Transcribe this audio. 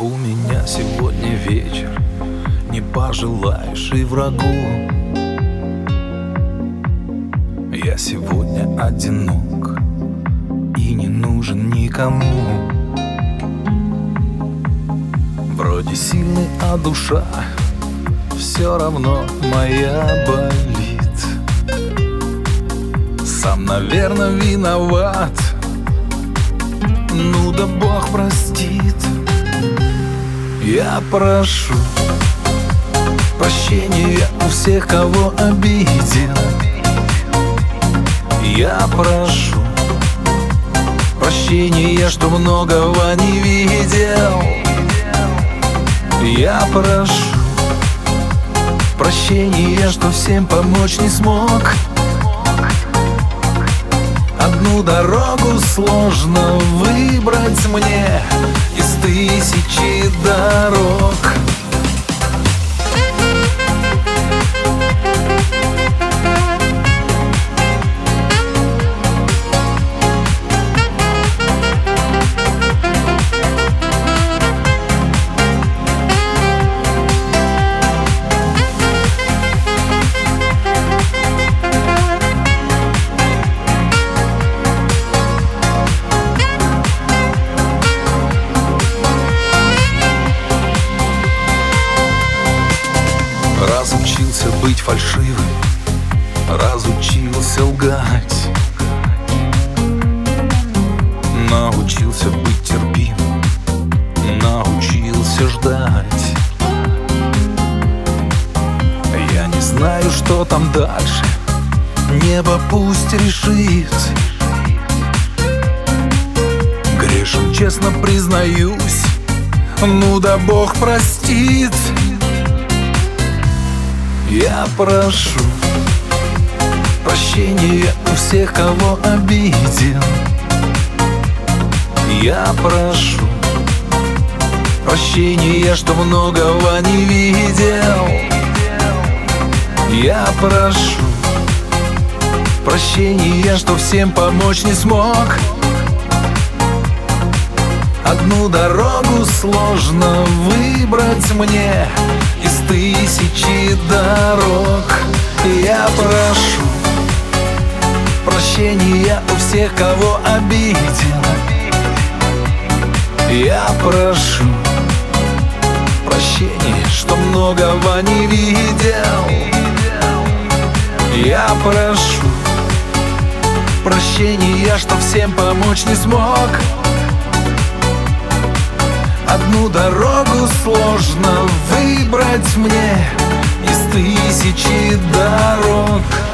У меня сегодня вечер, не пожелаешь и врагу. Я сегодня одинок и не нужен никому. Вроде сильный, а душа все равно моя болит. Сам, наверное, виноват, ну да Бог простит. Я прошу прощения у всех, кого обидел. Я прошу прощения, что многого не видел. Я прошу прощения, что всем помочь не смог. Одну дорогу сложно выбрать мне из тысячи дорог. Разучился быть фальшивым, разучился лгать, научился быть терпимым, научился ждать. Я не знаю, что там дальше, небо пусть решит. Грешен, честно признаюсь, ну да Бог простит. Я прошу прощения у всех, кого обидел. Я прошу прощения, что многого не видел. Я прошу прощения, что всем помочь не смог. Одну дорогу сложно выбрать мне из тысячи дорог. Я прошу прощения у всех, кого обидел. Я прошу прощения, что многого не видел. Я прошу прощения, что всем помочь не смог. Одну дорогу сложно выбрать мне из тысячи дорог.